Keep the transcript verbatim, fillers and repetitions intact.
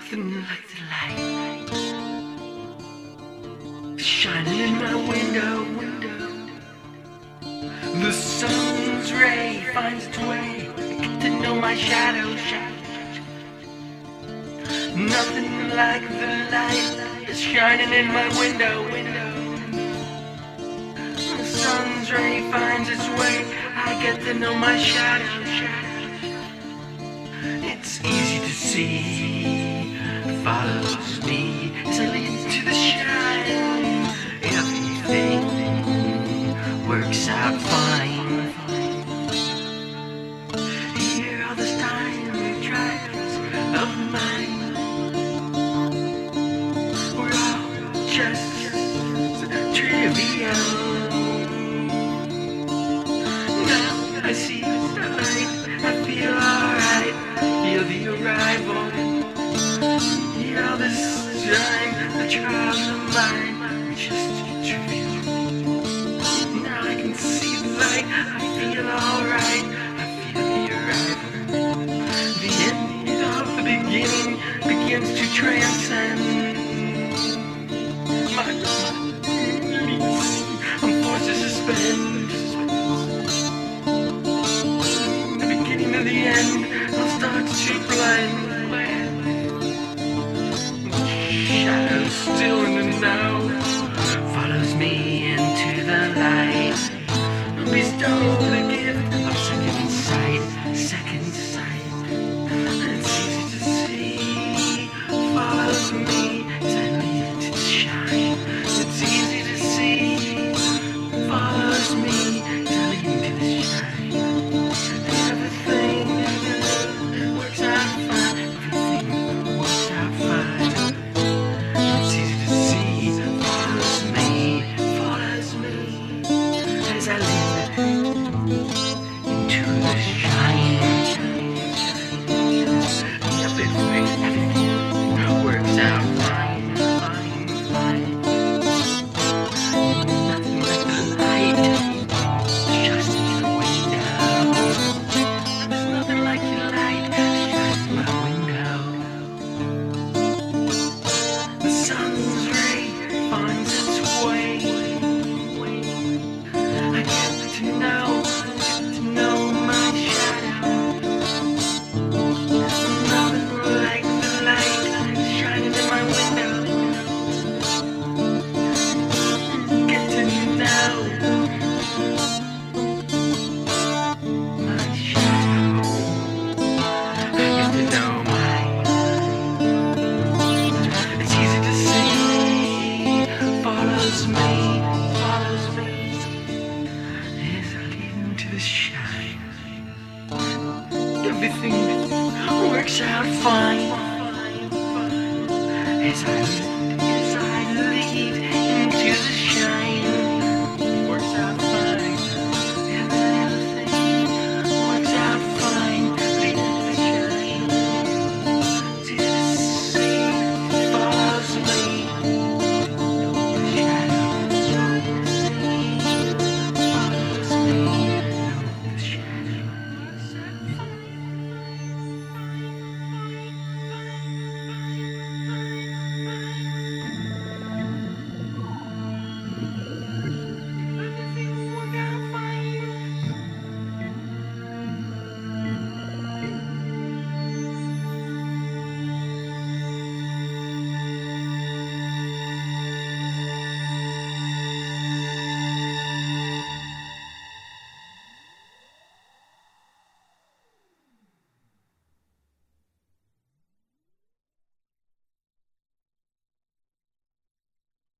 Nothing like the light shining in my window, window. The sun's ray finds its way. I get to know my shadow, shadow. Nothing like the light that's shining in my window, window. The sun's ray finds its way. I get to know my shadow, shadow. It's easy to see, follows me as I lead to the shine. Everything works out fine. Here are the Steinway trials of mine. We're all just trivial. Now I see the light, I feel alright. Feel the arrival. Here all this time, the trials of mine are just trivial. Now I can see the light, I feel alright. I feel the arrival. The end of the beginning begins to transcend. My release, I'm forced to suspend. The beginning of the end, I'll start to blend. Shadow still in the now follows me into the light. Bestow the gift of second sight, second sight. It's easy to see, follows me as I lead to shine. It's easy to see, follows me as I lead to the shine. Everything works out fine, everything works out fine. It's easy to see, follows me, follows me as I lead into the shine. Everything, everything works out fine, fine, fine. Nothing like the light shining in the window. There's nothing like the light shining in my window. The sun's ray finds its way. I get to know, get to know my shadow. Nothing like the light shining in my window. Get to know my shadow. Get to know my. It's easy to see, follows me, follows me as I lead into the shine. Everything works out fine as I lead